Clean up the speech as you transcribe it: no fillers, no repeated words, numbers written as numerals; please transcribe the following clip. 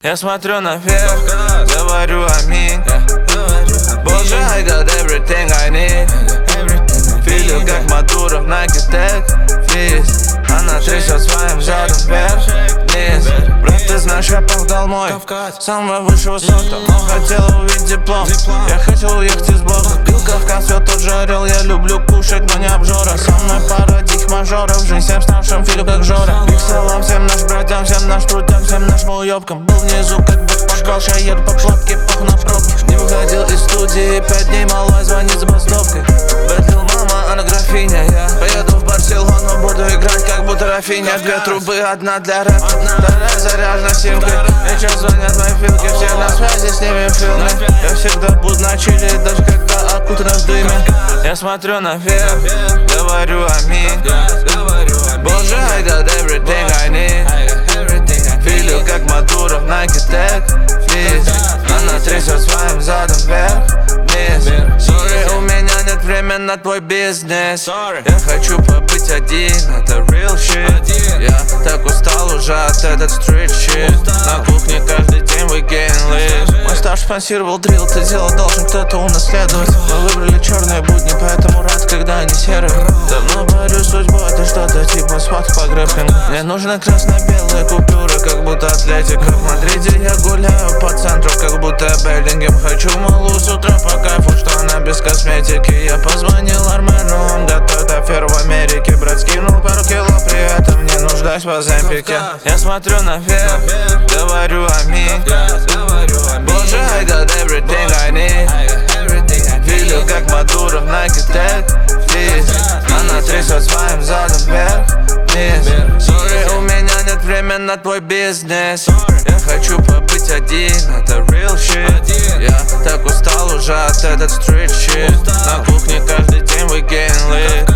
Я смотрю наверх, говорю аминь. Боже, I got everything I need. Филю как Мадуров на китек физ. Она трясет своим задом вверх-вниз. Брат, ты знаешь, я погнал мой самого высшего сорта, но хотела увидеть диплом. Я хотел уехать из блока. Пил Кавказ, все тот же орел. Я люблю кушать, но не обжора. Со мной пара диких мажоров. Жизнь всем ставшим Филю как Жора. Их салам всем наш братьям, всем наш трудям, всем нашим уёбкам. Был внизу, как бы пошкал, ща еду по платке, пах на пробках. Не выходил из студии, 5 дней малой звонит с бастовкой. Бэтлил мама, она графиня. Я поеду в Барселону, буду играть, как будто Рафиня. Две трубы, одна для рэпа, вторая заряжена симкой. Сейчас звонят мои филки, все на связи, с ними в фильме. Я всегда буду на чили, даже когда окутан в дыме. Я смотрю наверх, говорю аминь. Боже, I got everything I need. Филю как Мадуров на китек физ. Она трясет своим задом вверх-вниз. Sorry, у меня нет времени на твой бизнес. Я хочу побыть один, это real shit. Я так устал уже от этот street shit. На кухне каждый день we getting lit. Мой старший спонсировал дрил, ты дело должен кто-то унаследовать. Мы выбрали черные будни, поэтому рад, когда они серые. Давно борюсь с судьбой, это что-то типа схватки по грэпплингу. Мне нужны красно-белые купюры, как будто атлетика. В Мадриде я гуляю по центру, как будто Беллингем. Хочу малу с утра по кайфу, что она без косметики. Я позвонил Армену, он готовит аферу в Америке. Брат скинул пару кило, при этом не нуждаюсь в Оземпике. Я смотрю наверх, говорю аминь. Боже, I got everything I need. Филю как Мадуров на китек физ. Она трясет своим задом вверх-вниз. Sorry, у меня нет времени на твой бизнес. Я хочу побыть один, это real shit. Я так устал уже от этот street shit. На кухне каждый день we getting lit.